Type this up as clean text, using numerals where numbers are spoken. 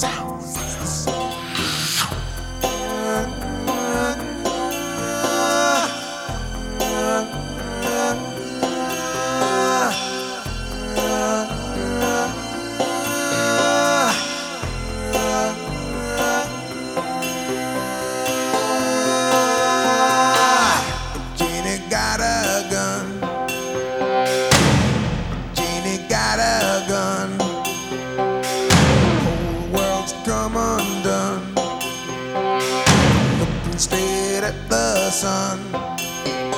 Jeannie got a gun. Jeannie got a gun. Whole world's come undone. Looking straight at the sun.